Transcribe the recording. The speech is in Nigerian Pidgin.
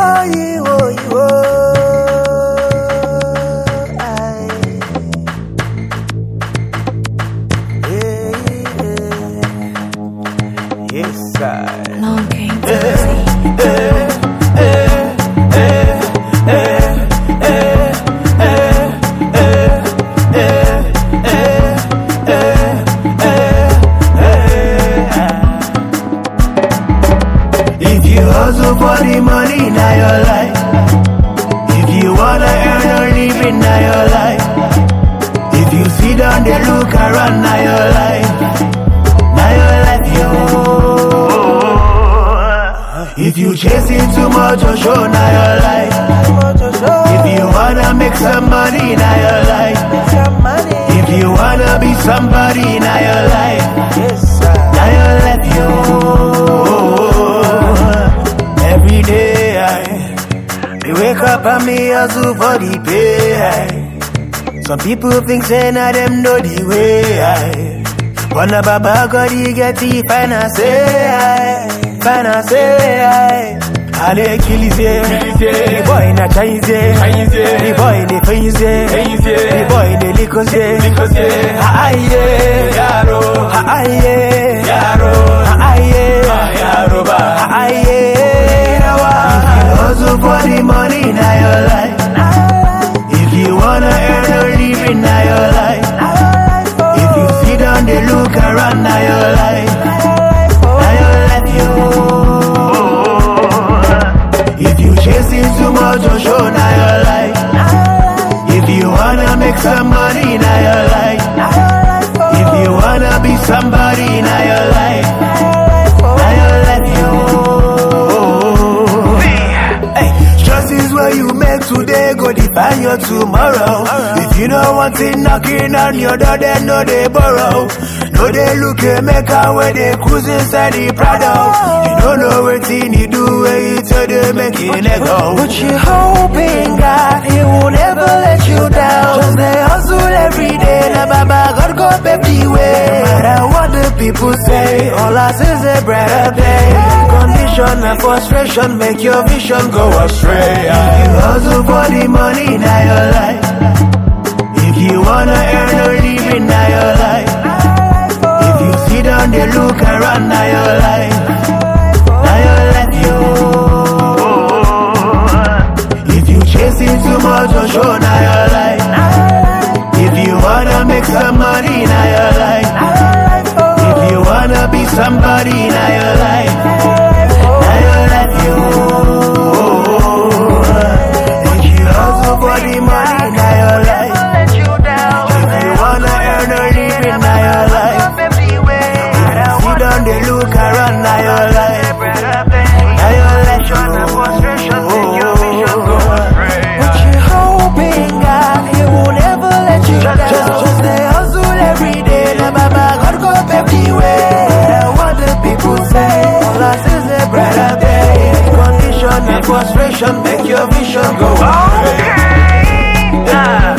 Yes, sir. Long came to see. If you hustle for the money, now your life. If you wanna earn a living, now your life. If you sit down there, look around, now your life. Now your life, yo. If you chasing too much, or show, now your life. If you wanna make some money, now your life. If you wanna be somebody, now your life. Now your life, yo. Every day we wake up and me hustle for the pay. Some people think say na them know the way. Wanna baba God he get the finance. Ale kilize, the boy na Chinese, the boy na Frenzy, the boy na Likoze. Aye, yaro, aye, yaro, aye, yaro ba, aye. Hustle for the money, now your life. If you wanna earn a living, now your life. If you sit down there, look around, now your life. Now your life, yo. If you chasing too much, or show, now your life. If you wanna make some money, now your life. If you wanna be somebody, now your life. Now your life, yo. Is what you make today, go define your tomorrow. If you don't want it knocking on your door, then no they borrow. No they look at make a way they cruise inside the Prado. You don't know what you do where you tell them making it go. But you hoping God he will never let you down. Just they hustle every day, na baba God go everywhere. No matter what the people say, all I say is a brighter day. Condition and frustration make your vision go astray. If you hustle for the money, now your life. If you wanna earn a living, now your life. If you sit down there, look around, now your life. Now your life, yo. If you chasing too much, or show, now your life. If you wanna make some money, now your life. If you wanna be somebody, now your life. Now your life, yo. For the money, now your life. If you wanna earn a living, now your life. If you sit down there, look around, now your life. Now your life, but you hoping God he will never let you down. Just they hustle every day, na baba God go everywhere. What the people say, all I see is a brighter day. Condition and frustration make your vision go on.